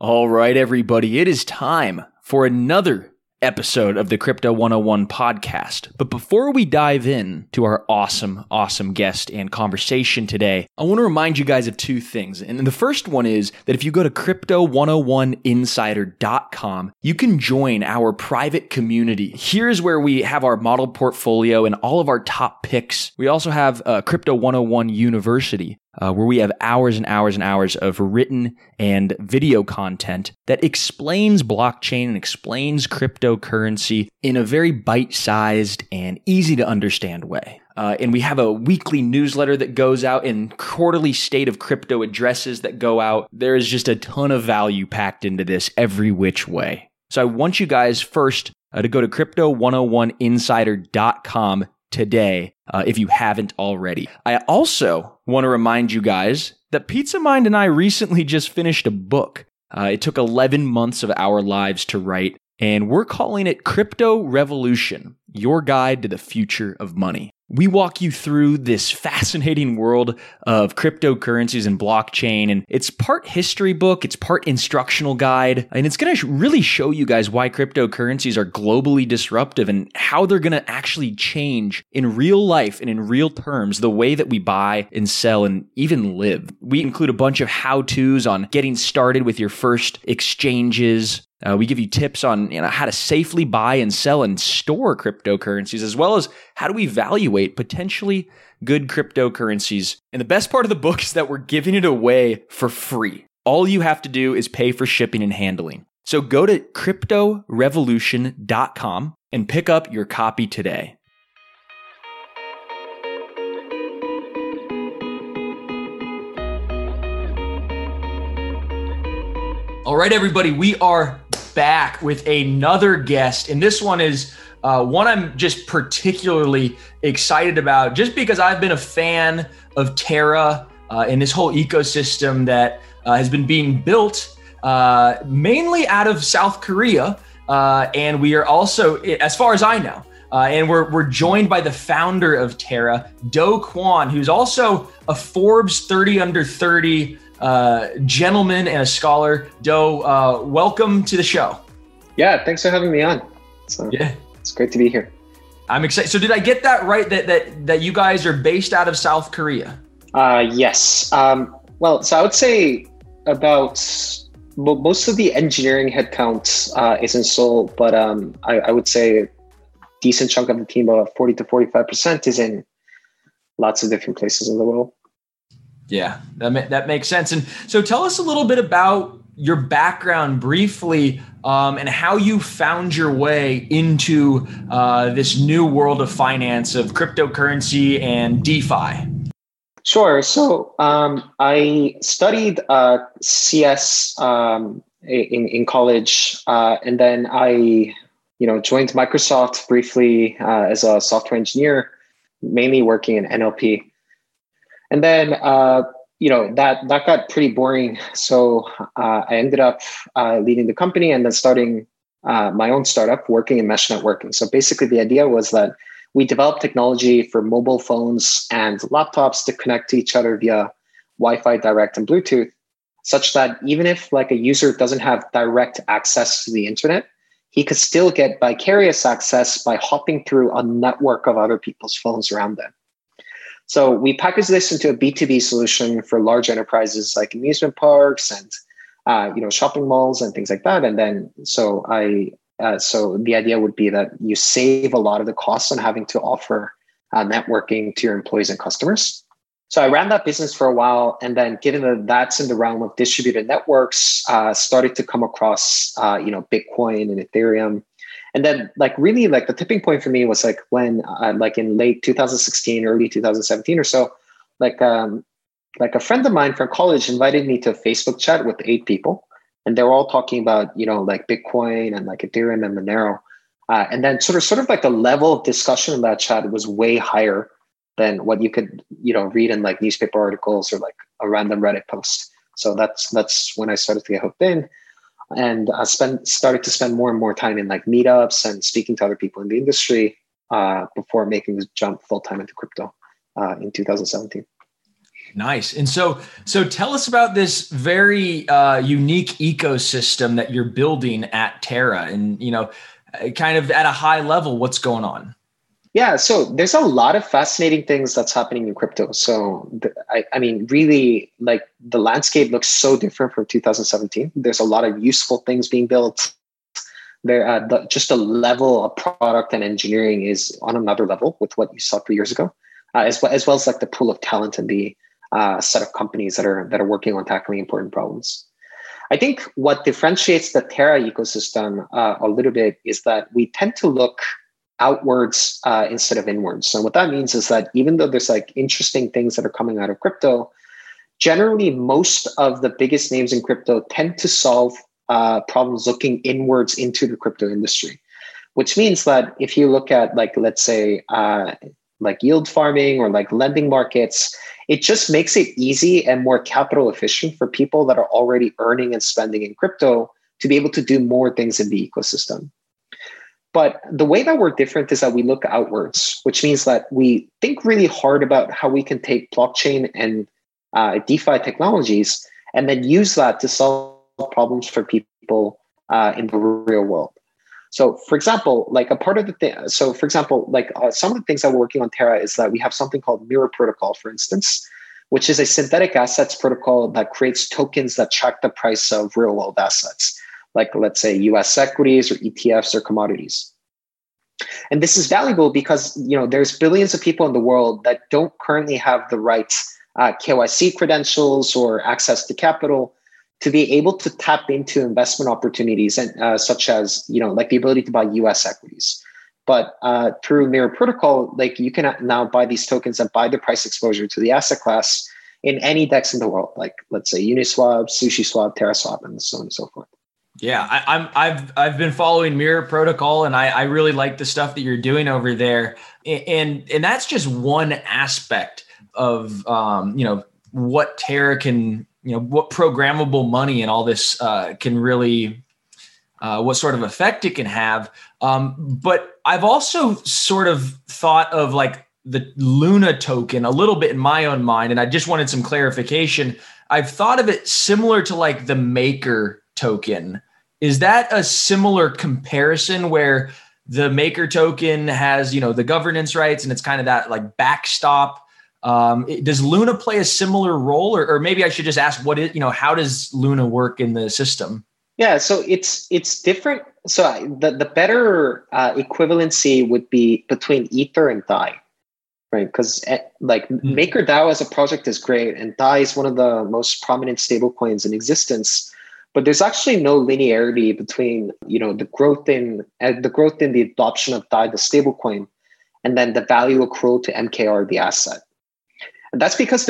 All right, everybody, it is time for another episode of the Crypto 101 podcast. But before we dive in to our awesome guest and conversation today, I want to remind you guys of two things. And the first one is that if you go to crypto101insider.com, you can join our private community. Here's where we have our model portfolio and all of our top picks. We also have Crypto 101 University, where we have hours and hours and hours of written and video content that explains blockchain and explains cryptocurrency in a very bite-sized and easy to understand way. And we have a weekly newsletter that goes out and quarterly state of crypto addresses that go out. There is just a ton of value packed into this every which way. So I want you guys first to go to crypto101insider.com today, if you haven't already. I also want to remind you guys that Pizza Mind and I recently just finished a book. It took 11 months of our lives to write, and we're calling it Crypto Revolution, Your Guide to the Future of Money. We walk you through this fascinating world of cryptocurrencies and blockchain, and it's part history book, it's part instructional guide, and it's going to really show you guys why cryptocurrencies are globally disruptive and how they're going to actually change in real life and in real terms the way that we buy and sell and even live. We include a bunch of how-tos on getting started with your first exchanges. We give you tips on how to safely buy and sell and store cryptocurrencies, as well as how to evaluate potentially good cryptocurrencies. And the best part of the book is that we're giving it away for free. All you have to do is pay for shipping and handling. So go to cryptorevolution.com and pick up your copy today. All right, everybody, we are back with another guest, and this one is one I'm just particularly excited about, just because I've been a fan of Terra and this whole ecosystem that has been being built mainly out of South Korea, and we are also, as far as I know, and we're joined by the founder of Terra, Do Kwon, who's also a Forbes 30 under 30 gentleman and a scholar. Do, welcome to the show. Yeah, thanks for having me on. It's great to be here. I'm excited. So did I get that right, that you guys are based out of South Korea? Yes. Well, so I would say about most of the engineering headcount is in Seoul, but I would say a decent chunk of the team, about 40 to 45%, is in lots of different places in the world. Yeah, that makes sense. And so tell us a little bit about your background briefly, and how you found your way into this new world of finance, of cryptocurrency and DeFi. Sure. So I studied CS in college, and then I joined Microsoft briefly as a software engineer, mainly working in NLP. And then, that got pretty boring. So I ended up leading the company and then starting my own startup working in mesh networking. So basically the idea was that we developed technology for mobile phones and laptops to connect to each other via Wi-Fi direct and Bluetooth, such that even if like a user doesn't have direct access to the internet, he could still get vicarious access by hopping through a network of other people's phones around them. So we packaged this into a B2B solution for large enterprises like amusement parks and shopping malls and things like that. And then so the idea would be that you save a lot of the costs on having to offer networking to your employees and customers. So I ran that business for a while, and then given that that's in the realm of distributed networks, started to come across Bitcoin and Ethereum. And then the tipping point for me was when in late 2016, early 2017 or so, a friend of mine from college invited me to a Facebook chat with 8 people. And they were all talking about, Bitcoin and Ethereum and Monero. And then sort of the level of discussion in that chat was way higher than what you could, read in newspaper articles or a random Reddit post. So that's when I started to get hooked in. And I started to spend more and more time in meetups and speaking to other people in the industry before making the jump full time into crypto in 2017. Nice. And so tell us about this very unique ecosystem that you're building at Terra, and kind of at a high level, what's going on? Yeah, so there's a lot of fascinating things that's happening in crypto. So, I mean, really, like the landscape looks so different from 2017. There's a lot of useful things being built. Just the level of product and engineering is on another level with what you saw 3 years ago, as well as like the pool of talent and the set of companies that are working on tackling important problems. I think what differentiates the Terra ecosystem a little bit is that we tend to look outwards instead of inwards. So what that means is that even though there's like interesting things that are coming out of crypto, generally most of the biggest names in crypto tend to solve problems looking inwards into the crypto industry, which means that if you look at like, let's say, like yield farming or like lending markets, it just makes it easy and more capital efficient for people that are already earning and spending in crypto to be able to do more things in the ecosystem. But the way that we're different is that we look outwards, which means that we think really hard about how we can take blockchain and DeFi technologies and then use that to solve problems for people in the real world. So, for example, like a part of the thing, some of the things that we're working on Terra is that we have something called Mirror Protocol, for instance, which is a synthetic assets protocol that creates tokens that track the price of real world assets, like let's say US equities or ETFs or commodities. And this is valuable because there's billions of people in the world that don't currently have the right KYC credentials or access to capital to be able to tap into investment opportunities and such as like the ability to buy US equities. But through Mirror Protocol, like you can now buy these tokens and buy the price exposure to the asset class in any DEX in the world, like let's say Uniswap, SushiSwap, TerraSwap, and so on and so forth. Yeah, I've been following Mirror Protocol, and I really like the stuff that you're doing over there, and that's just one aspect of what Terra can, what programmable money and all this can really, what sort of effect it can have. But I've also sort of thought of like the Luna token a little bit in my own mind, and I just wanted some clarification. I've thought of it similar to like the Maker token. Is that a similar comparison where the Maker token has, the governance rights and it's kind of that like backstop? Does Luna play a similar role, or maybe I should just ask how does Luna work in the system? Yeah, so it's different. So the better equivalency would be between Ether and DAI, right? Because MakerDAO as a project is great, and DAI is one of the most prominent stablecoins in existence. But there's actually no linearity between the growth in the adoption of DAI, the stablecoin, and then the value accrual to MKR, the asset. And that's because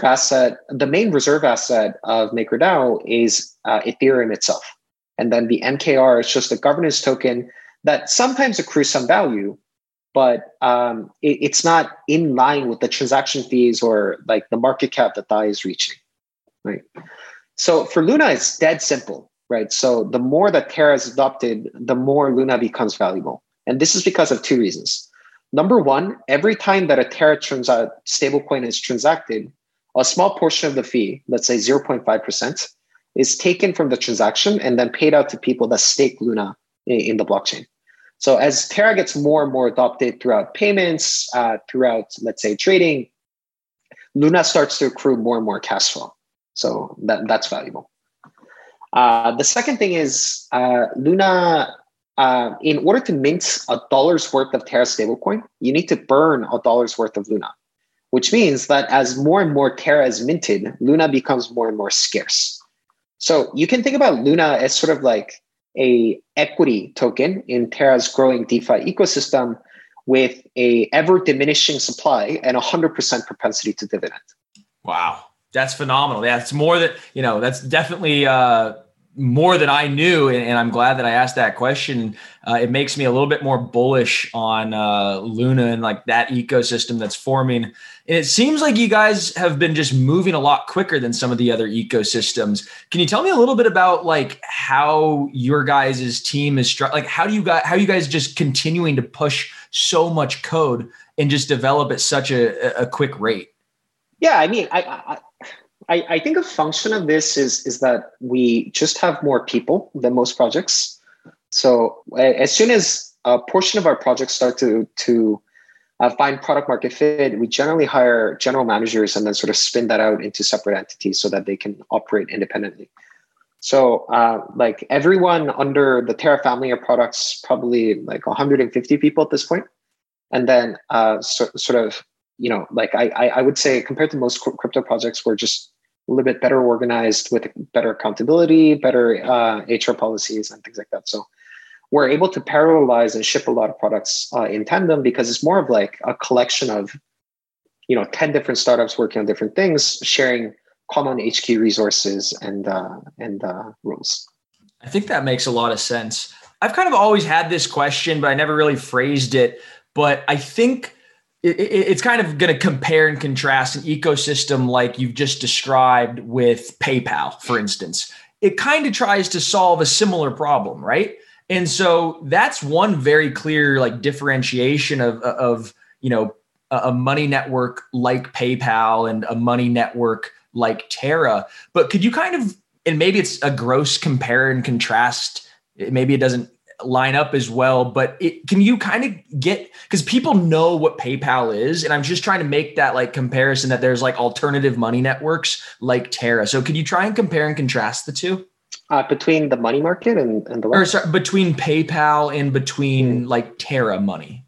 the main reserve asset of MakerDAO is Ethereum itself. And then the MKR is just a governance token that sometimes accrues some value, but it's not in line with the transaction fees or like the market cap that DAI is reaching, right? So for Luna, it's dead simple, right? So the more that Terra is adopted, the more Luna becomes valuable. And this is because of two reasons. Number one, every time that a Terra stablecoin is transacted, a small portion of the fee, let's say 0.5%, is taken from the transaction and then paid out to people that stake Luna in the blockchain. So as Terra gets more and more adopted throughout payments, throughout, let's say, trading, Luna starts to accrue more and more cash flow. So that's valuable. The second thing is Luna, in order to mint $1 worth of Terra stablecoin, you need to burn $1 worth of Luna, which means that as more and more Terra is minted, Luna becomes more and more scarce. So you can think about Luna as sort of like a equity token in Terra's growing DeFi ecosystem with a ever diminishing supply and 100% propensity to dividend. Wow. That's phenomenal. Yeah, it's more that, that's definitely more than I knew. And I'm glad that I asked that question. It makes me a little bit more bullish on Luna and like that ecosystem that's forming. And it seems like you guys have been just moving a lot quicker than some of the other ecosystems. Can you tell me a little bit about like how your guys' team is like, how you guys just continuing to push so much code and just develop at such a quick rate? Yeah, I mean, I think a function of this is that we just have more people than most projects. So as soon as a portion of our projects start to find product market fit, we generally hire general managers and then sort of spin that out into separate entities so that they can operate independently. So like everyone under the Terra family of products, probably like 150 people at this point. And then sort of, like I would say compared to most crypto projects, we're just a little bit better organized with better accountability, better HR policies and things like that. So we're able to parallelize and ship a lot of products in tandem because it's more of like a collection of, 10 different startups working on different things, sharing common HQ resources and rules. I think that makes a lot of sense. I've kind of always had this question, but I never really phrased it. But I think it's kind of going to compare and contrast an ecosystem like you've just described with PayPal, for instance. It kind of tries to solve a similar problem, right? And so that's one very clear like differentiation of a money network like PayPal and a money network like Terra. But could you kind of, and maybe it's a gross compare and contrast, maybe it doesn't line up as well, but can you kind of get, because people know what PayPal is, and I'm just trying to make that like comparison that there's like alternative money networks like Terra. So could you try and compare and contrast the two? Between the money market and the what? Or sorry, between PayPal and between like Terra money.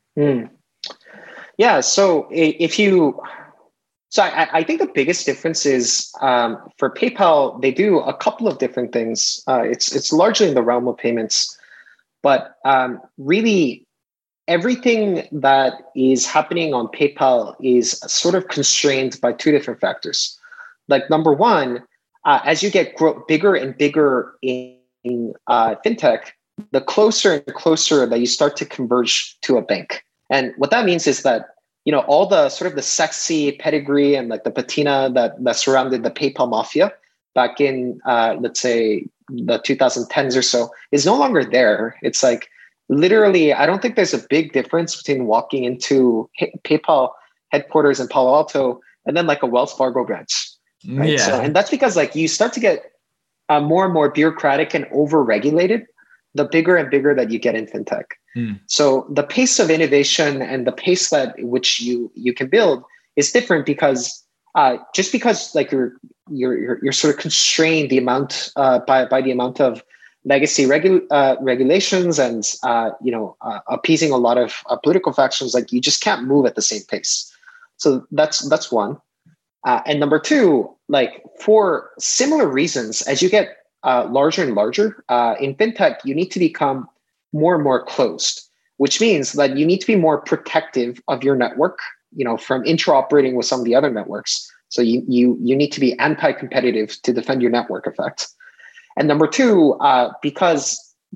Yeah. So I think the biggest difference is for PayPal, they do a couple of different things. It's largely in the realm of payments, but really everything that is happening on PayPal is sort of constrained by two different factors. Like number one, as you get bigger and bigger in fintech, the closer and closer that you start to converge to a bank. And what that means is that all the sort of the sexy pedigree and like the patina that surrounded the PayPal mafia back in let's say the 2010s or so is no longer there. It's like literally, I don't think there's a big difference between walking into PayPal headquarters in Palo Alto and then like a Wells Fargo branch. Right? Yeah. So, and that's because like you start to get more and more bureaucratic and over-regulated the bigger and bigger that you get in fintech. So the pace of innovation and the pace that which you can build is different because just because like you're sort of constrained the amount by the amount of legacy regulations and appeasing a lot of political factions, like you just can't move at the same pace. So that's one. And number two, like for similar reasons, as you get larger and larger in fintech, you need to become more and more closed, which means that you need to be more protective of your network, from interoperating with some of the other networks. So you need to be anti-competitive to defend your network effect. And number two, because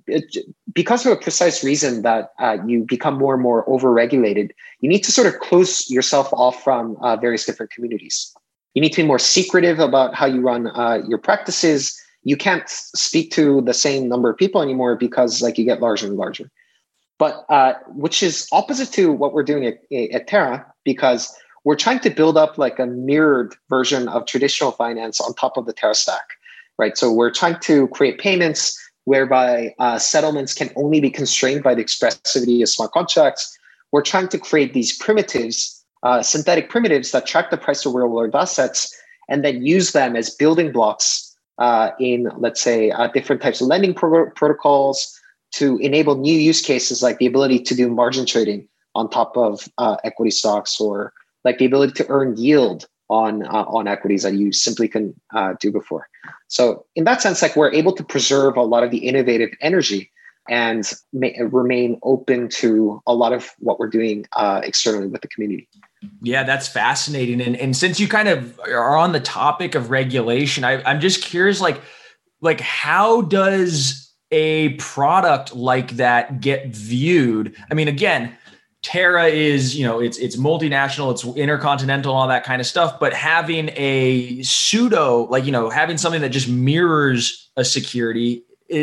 of a precise reason that you become more and more over-regulated, you need to sort of close yourself off from various different communities. You need to be more secretive about how you run your practices. You can't speak to the same number of people anymore because like you get larger and larger. But which is opposite to what we're doing at Terra, because we're trying to build up like a mirrored version of traditional finance on top of the Terra stack, right? So we're trying to create payments whereby settlements can only be constrained by the expressivity of smart contracts. We're trying to create these primitives, synthetic primitives that track the price of real world assets and then use them as building blocks in, let's say, different types of lending protocols to enable new use cases like the ability to do margin trading on top of equity stocks, or like the ability to earn yield on equities that you simply couldn't do before. So in that sense, like we're able to preserve a lot of the innovative energy and remain open to a lot of what we're doing externally with the community. Yeah, that's fascinating. And since you kind of are on the topic of regulation, I'm just curious, like how does a product like that get viewed? I mean, again, Terra is, it's multinational, it's intercontinental, all that kind of stuff. But having a pseudo, having something that just mirrors a security,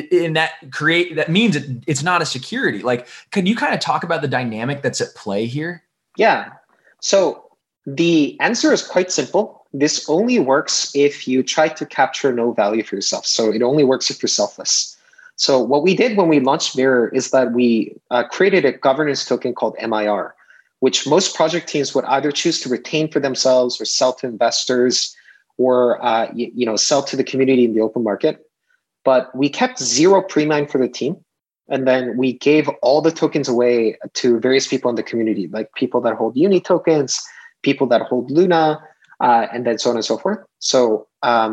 that means it's not a security. Like, can you kind of talk about the dynamic that's at play here? Yeah. So The answer is quite simple. This only works if you try to capture no value for yourself. So it only works if you're selfless. So what we did when we launched Mirror is that we created a governance token called MIR, which most project teams would either choose to retain for themselves or sell to investors or sell to the community in the open market. But we kept zero pre-mine for the team. And then we gave all the tokens away to various people in the community, like people that hold Uni tokens, people that hold Luna, and then so on and so forth. So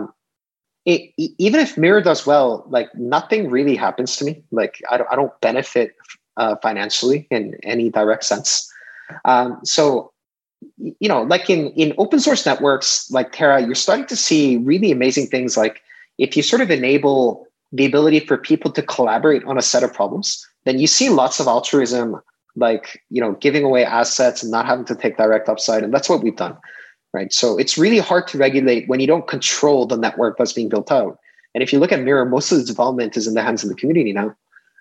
even if Mirror does well, like nothing really happens to me. Like I don't benefit financially in any direct sense. So like in open source networks like Terra, you're starting to see really amazing things. Like if you sort of enable the ability for people to collaborate on a set of problems, then you see lots of altruism, like, giving away assets and not having to take direct upside. And that's what we've done, right? So it's really hard to regulate when you don't control the network that's being built out. And if you look at Mirror, most of the development is in the hands of the community now.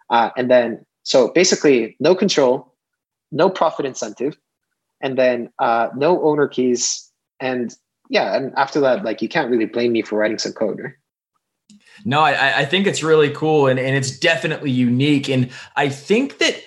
So basically no control, no profit incentive, and then no owner keys. And after that, like you can't really blame me for writing some code, right? No, I think it's really cool and it's definitely unique. And I think that,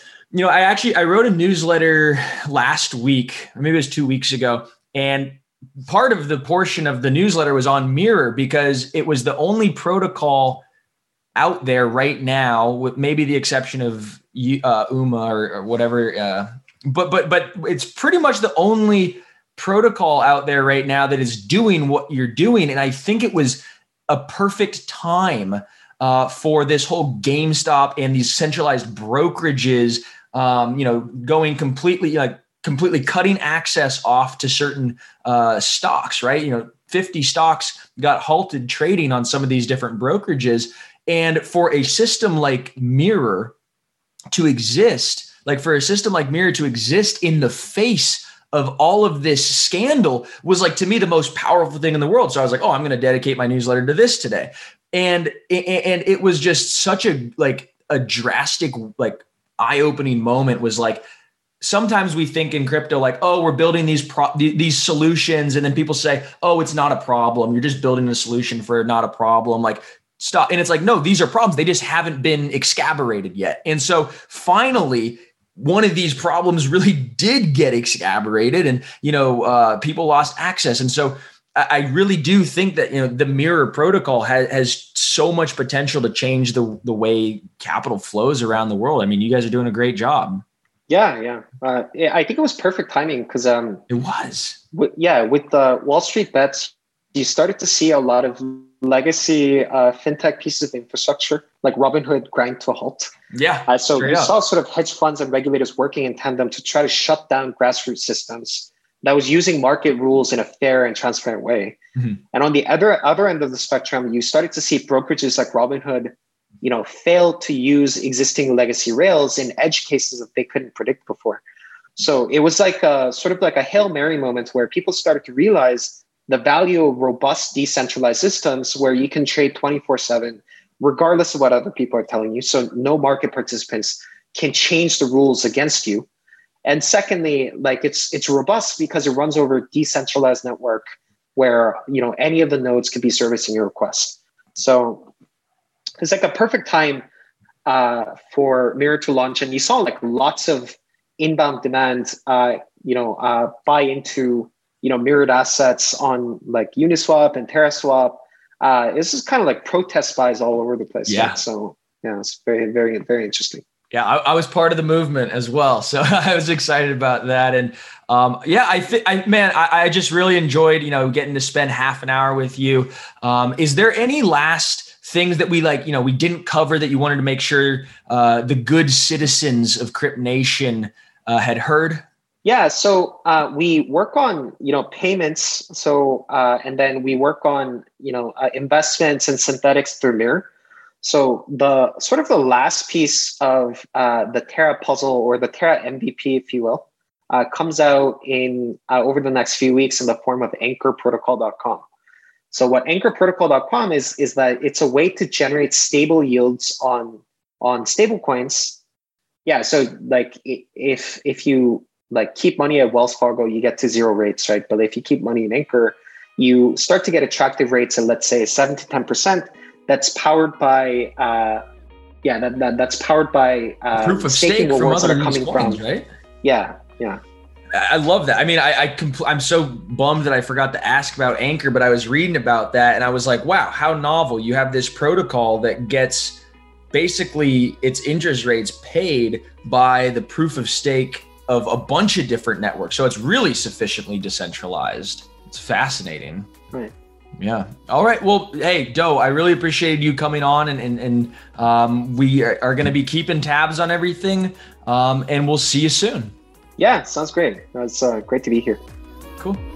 I wrote a newsletter last week, or maybe it was 2 weeks ago. And part of the portion of the newsletter was on Mirror because it was the only protocol out there right now, with maybe the exception of UMA or whatever. But it's pretty much the only protocol out there right now that is doing what you're doing. And I think it was a perfect time for this whole GameStop and these centralized brokerages, going completely cutting access off to certain stocks, right? 50 stocks got halted trading on some of these different brokerages. And for a system like Mirror to exist, in the face of all of this scandal was, like, to me, the most powerful thing in the world. So I was like, oh, I'm going to dedicate my newsletter to this today. And it was just such a drastic, eye-opening moment. Was like, sometimes we think in crypto, like, oh, we're building these solutions. And then people say, oh, it's not a problem. You're just building a solution for not a problem. Like, stop. And it's like, no, these are problems. They just haven't been excavated yet. And so finally, one of these problems really did get excavated and, people lost access. And so I really do think that, the Mirror protocol has so much potential to change the way capital flows around the world. I mean, you guys are doing a great job. Yeah. I think it was perfect timing because it was. With the Wall Street bets, you started to see a lot of legacy fintech pieces of infrastructure like Robinhood grind to a halt. Yeah. So you saw sort of hedge funds and regulators working in tandem to try to shut down grassroots systems that was using market rules in a fair and transparent way. Mm-hmm. And on the other end of the spectrum, you started to see brokerages like Robinhood, fail to use existing legacy rails in edge cases that they couldn't predict before. So it was like a sort of like a Hail Mary moment where people started to realize the value of robust decentralized systems where you can trade 24/7, regardless of what other people are telling you. So no market participants can change the rules against you. And secondly, like it's robust because it runs over a decentralized network where, any of the nodes could be servicing your request. So it's like a perfect time for Mirror to launch. And you saw like lots of inbound demand, buy into, mirrored assets on like Uniswap and TerraSwap. This is kind of like protest buys all over the place. Yeah. Right? So it's very, very, very interesting. Yeah, I was part of the movement as well, so I was excited about that. And I just really enjoyed, getting to spend half an hour with you. Is there any last things that we we didn't cover that you wanted to make sure the good citizens of Crypt Nation had heard? Yeah, so we work on payments. So and then we work on investments and synthetics through Mirror. So the sort of the last piece of the Terra puzzle, or the Terra MVP, if you will, comes out in over the next few weeks in the form of anchorprotocol.com. So what anchorprotocol.com is that it's a way to generate stable yields on stable coins. Yeah. So like if you like keep money at Wells Fargo, you get to zero rates, right? But if you keep money in Anchor, you start to get attractive rates at, let's say, 7 to 10%. That's powered by that's powered by proof of stake from other coins, right? Yeah. I love that. I mean, I'm so bummed that I forgot to ask about Anchor, but I was reading about that and I was like, wow, how novel. You have this protocol that gets basically its interest rates paid by the proof of stake of a bunch of different networks. So it's really sufficiently decentralized. It's fascinating. Right. Yeah. All right. Well, hey, Do, I really appreciated you coming on and we are going to be keeping tabs on everything and we'll see you soon. Yeah, sounds great. It's great to be here. Cool.